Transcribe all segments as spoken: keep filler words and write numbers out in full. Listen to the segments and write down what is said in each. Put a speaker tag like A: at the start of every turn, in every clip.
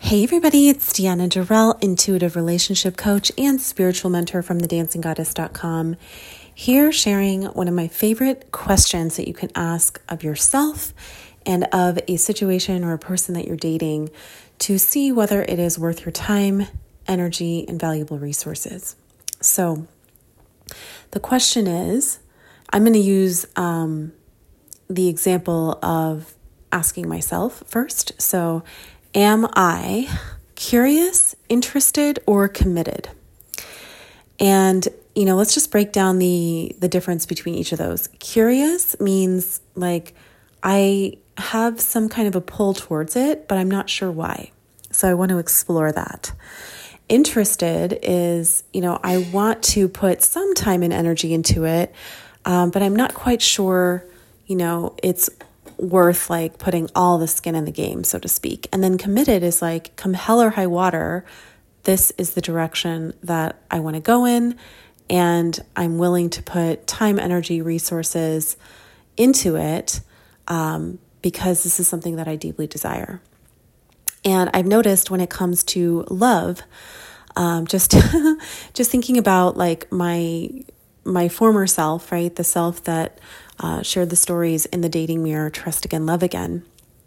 A: Hey everybody, it's Deanna Durrell, intuitive relationship coach and spiritual mentor from the dancing goddess dot com. Here sharing one of my favorite questions that you can ask of yourself and of a situation or a person that you're dating to see whether it is worth your time, energy, and valuable resources. So the question is, I'm going to use um, the example of asking myself first. So am I curious, interested, or committed? And, you know, let's just break down the, the difference between each of those. Curious means like I have some kind of a pull towards it, but I'm not sure why. So I want to explore that. Interested is, you know, I want to put some time and energy into it, um, but I'm not quite sure, you know, it's worth like putting all the skin in the game, so to speak. And then committed is like, come hell or high water, this is the direction that I want to go in, and I'm willing to put time, energy, resources into it um, because this is something that I deeply desire. And I've noticed when it comes to love, um, just just thinking about like my my former self, right, the self that Uh, shared the stories in the dating mirror, Trust Again, Love Again.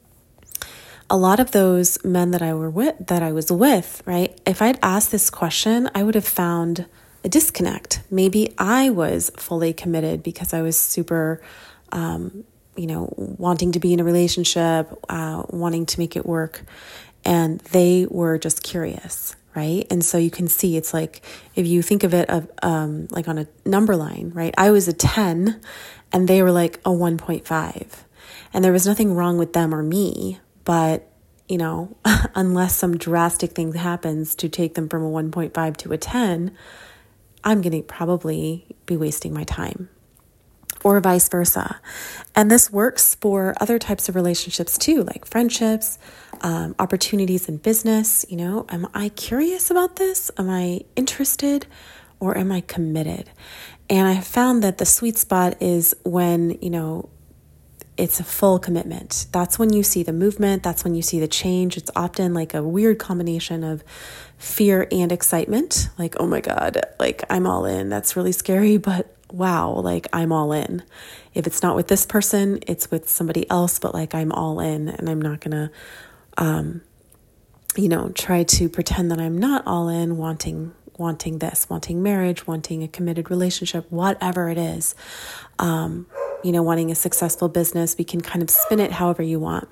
A: A lot of those men that I were with, that I was with, right? If I'd asked this question, I would have found a disconnect. Maybe I was fully committed because I was super, um, you know, wanting to be in a relationship, uh, wanting to make it work, and they were just curious, right? And so you can see it's like if you think of it of um, like on a number line, right? I was a ten. And they were like a one point five. And there was nothing wrong with them or me. But, you know, unless some drastic thing happens to take them from a one point five to a ten, I'm going to probably be wasting my time. Or vice versa. And this works for other types of relationships too, like friendships, um, opportunities in business. You know, am I curious about this? Am I interested? Or am I committed? And I found that the sweet spot is when, you know, it's a full commitment. That's when you see the movement. That's when you see the change. It's often like a weird combination of fear and excitement. Like, oh my God, like I'm all in. That's really scary, but wow, like I'm all in. If it's not with this person, it's with somebody else, but like I'm all in, and I'm not going to, um, you know, try to pretend that I'm not all in, wanting wanting this, wanting marriage, wanting a committed relationship, whatever it is, um, you know, wanting a successful business. We can kind of spin it however you want.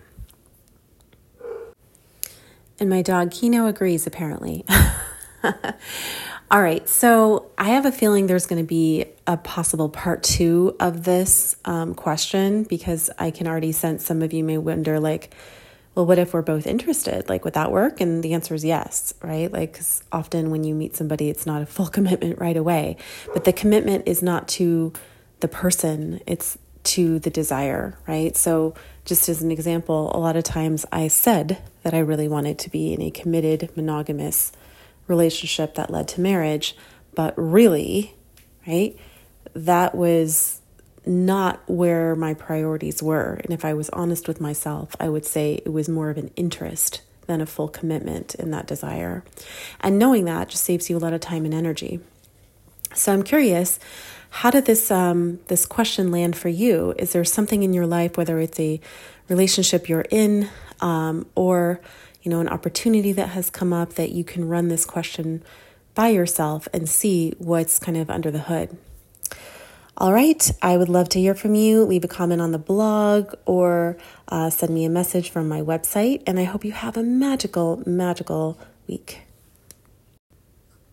A: And my dog Kino agrees, apparently. All right. So I have a feeling there's going to be a possible part two of this um, question, because I can already sense some of you may wonder, like, well, what if we're both interested? Like, would that work? And the answer is yes, right? Like, 'cause often when you meet somebody, it's not a full commitment right away, but the commitment is not to the person, it's to the desire, right? So just as an example, a lot of times I said that I really wanted to be in a committed, monogamous relationship that led to marriage, but really, right, that was not where my priorities were. And if I was honest with myself, I would say it was more of an interest than a full commitment in that desire. And knowing that just saves you a lot of time and energy. So I'm curious, how did this um, this question land for you? Is there something in your life, whether it's a relationship you're in um, or, you know, an opportunity that has come up, that you can run this question by yourself and see what's kind of under the hood? All right, I would love to hear from you. Leave a comment on the blog or uh, send me a message from my website. And I hope you have a magical, magical week.